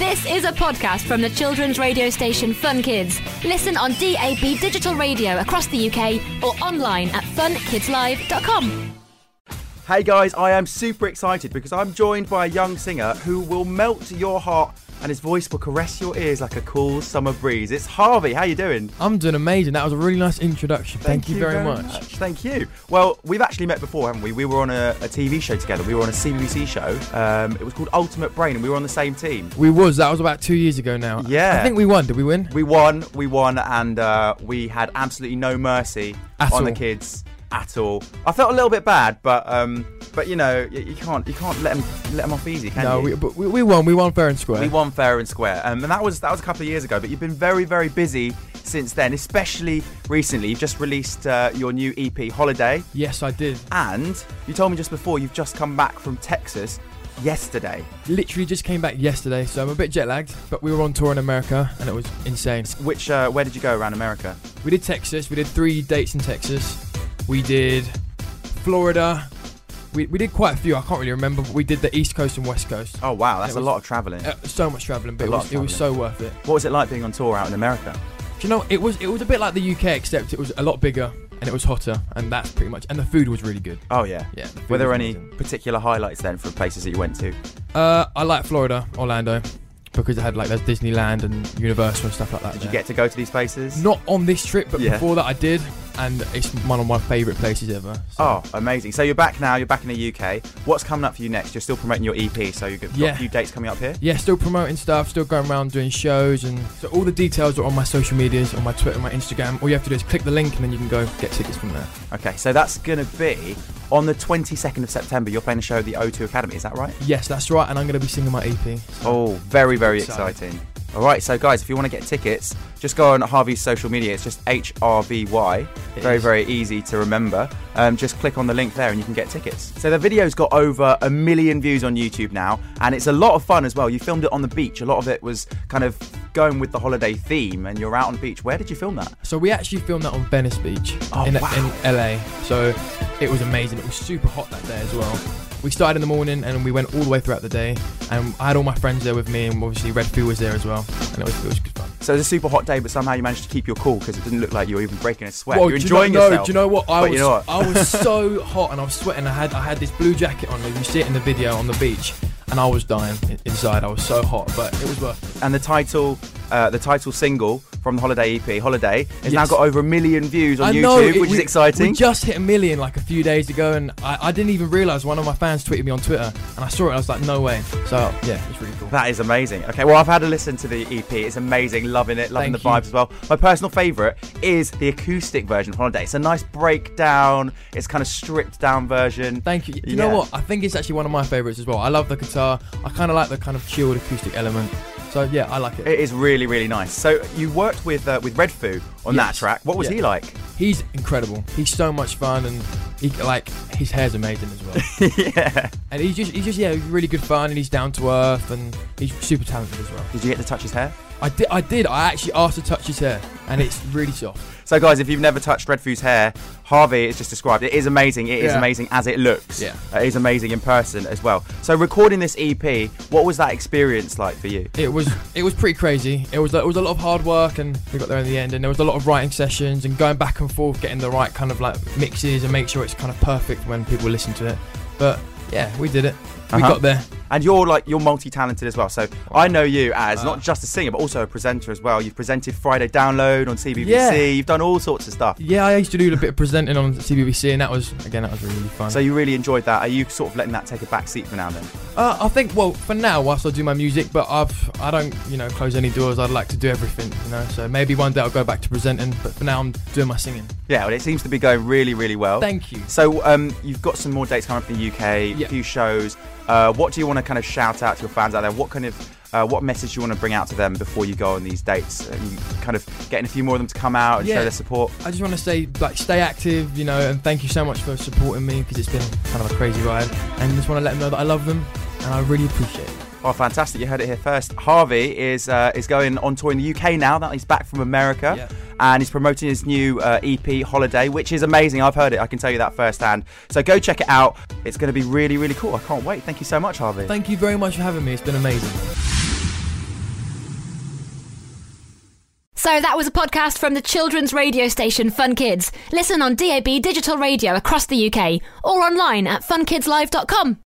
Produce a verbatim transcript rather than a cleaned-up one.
This is a podcast from the children's radio station Fun Kids. Listen on D A B digital radio across the U K or online at fun kids live dot com. Hey guys, I am super excited because I'm joined by a young singer who will melt your heart and his voice will caress your ears like a cool summer breeze. It's Harvey. How you doing? I'm doing amazing. That was a really nice introduction. Thank, Thank you, you very, very much. much. Thank you. Well, we've actually met before, haven't we? We were on a, a T V show together. We were on a C B B C show. Um, it was called Ultimate Brain and we were on the same team. We was. That was about two years ago now. Yeah. I think we won. Did we win? We won. We won and uh, we had absolutely no mercy At on all. the kids at all. I felt a little bit bad, but um, but you know, you, you can't you can't let them let them off easy, can no, you? we, but we, we won. We won fair and square. We won fair and square, um, and that was that was a couple of years ago. But you've been very very busy since then, especially recently. You've just released uh, your new E P, Holiday. Yes, I did. And you told me just before you've just come back from Texas yesterday. Literally just came back yesterday, so I'm a bit jet lagged. But we were on tour in America, and it was insane. Which uh, where did you go around America? We did Texas. We did three dates in Texas. We did Florida. We, we did quite a few. I can't really remember, but we did the East Coast and West Coast. Oh wow, that's was, a lot of travelling. Uh, so much travelling, but it was, it was so worth it. What was it like being on tour out in America? Do you know, it was it was a bit like the U K, except it was a lot bigger and it was hotter, and that's pretty much. And the food was really good. Oh yeah, yeah. The Were there any amazing. particular highlights then for places that you went to? Uh, I like Florida, Orlando, because it had like there's Disneyland and Universal and stuff like that. Did there. you get to go to these places? Not on this trip, but Yeah. before that I did, and it's one of my favourite places ever. So. Oh, amazing. So you're back now, you're back in the U K. What's coming up for you next? You're still promoting your E P, so you've got Yeah. a few dates coming up here? Yeah, still promoting stuff, still going around doing shows, and so all the details are on my social medias, on my Twitter, my Instagram. All you have to do is click the link and then you can go get tickets from there. Okay, so that's going to be on the twenty-second of September. You're playing a show at the O two Academy, is that right? Yes, that's right, and I'm going to be singing my E P. So. Oh, very, very Excited. exciting. All right, so guys, if you want to get tickets, just go on Harvey's social media. It's just H R V Y. It Very, is. very easy to remember. Um, just click on the link there and you can get tickets. So the video's got over a million views on YouTube now, and it's a lot of fun as well. You filmed it on the beach. A lot of it was kind of going with the holiday theme, and you're out on the beach. Where did you film that? So we actually filmed that on Venice Beach Oh, in, wow. in L A. So it was amazing. It was super hot that day as well. We started in the morning and we went all the way throughout the day. And I had all my friends there with me, and obviously Red Foo was there as well. And it was, it was good fun. So it was a super hot day, but somehow you managed to keep your cool because it didn't look like you were even breaking a sweat. Well, You're do enjoying you know, yourself. No, do you know what? I But was, you know what? I was so hot and I was sweating. I had I had this blue jacket on. You see it in the video on the beach, and I was dying inside. I was so hot, but it was worth it. And the title, uh, the title single from the Holiday E P, Holiday, has now Yes. got over a million views on I YouTube, know, it- which we, is exciting. We just hit a million like a few days ago, and I, I didn't even realise one of my fans tweeted me on Twitter, and I saw it. And I was like, no way. So yeah, it's really cool. That is amazing. Okay, well, I've had a listen to the E P. It's amazing, loving it, loving Thank the you. vibes as well. My personal favourite is the acoustic version of Holiday. It's a nice breakdown. It's kind of stripped down version. Thank you. Do you Yeah. know what? I think it's actually one of my favourites as well. I love the guitar. I kind of like the kind of chilled acoustic element. So yeah, I like it. It is really, really nice. So you worked with uh, with Red Foo on that Yes. track. What was Yeah. he like? He's incredible. He's so much fun, and he like his hair's amazing as well. Yeah. And he's just he's just yeah really good fun, and he's down to earth, and he's super talented as well. Did you get to touch his hair? I did I did I actually asked to touch his hair, and it's really soft. So guys, if you've never touched Red Foo's hair, Harvey is just described. It is amazing. It is Yeah. amazing as it looks. Yeah. Uh, it is amazing in person as well. So recording this E P, what was that experience like for you? It was it was pretty crazy. It was it was a lot of hard work, and we got there in the end. And there was a lot of writing sessions and going back and forth, getting the right kind of like mixes and make sure it's kind of perfect when people listen to it. But yeah, we did it. We Uh-huh. got there. And you're like you're multi-talented as well. So I know you as Uh, not just a singer but also a presenter as well. You've presented Friday Download on C B B C. Yeah. You've done all sorts of stuff. Yeah, I used to do a bit of presenting on C B B C, and that was again that was really, really fun. So you really enjoyed that. Are you sort of letting that take a back seat for now then? Uh, I think, well, for now, whilst I do my music, but I've, I don't, you know, close any doors. I'd like to do everything, you know. So maybe one day I'll go back to presenting, but for now I'm doing my singing. Yeah, well, it seems to be going really, really well. Thank you. So um, you've got some more dates coming up in the U K, Yeah. a few shows. Uh, what do you want to kind of shout out to your fans out there? What kind of uh, what message do you want to bring out to them before you go on these dates? Are you kind of getting a few more of them to come out and Yeah. show their support? I just want to say, like, stay active, you know, and thank you so much for supporting me, because it's been kind of a crazy ride. And just want to let them know that I love them, and I really appreciate it. Oh, fantastic! You heard it here first. Harvey is uh, is going on tour in the U K now that he's back from America, Yeah. and he's promoting his new uh, E P Holiday, which is amazing. I've heard it. I can tell you that firsthand. So go check it out. It's going to be really, really cool. I can't wait. Thank you so much, Harvey. Thank you very much for having me. It's been amazing. So that was a podcast from the children's radio station Fun Kids. Listen on D A B Digital Radio across the U K or online at fun kids live dot com.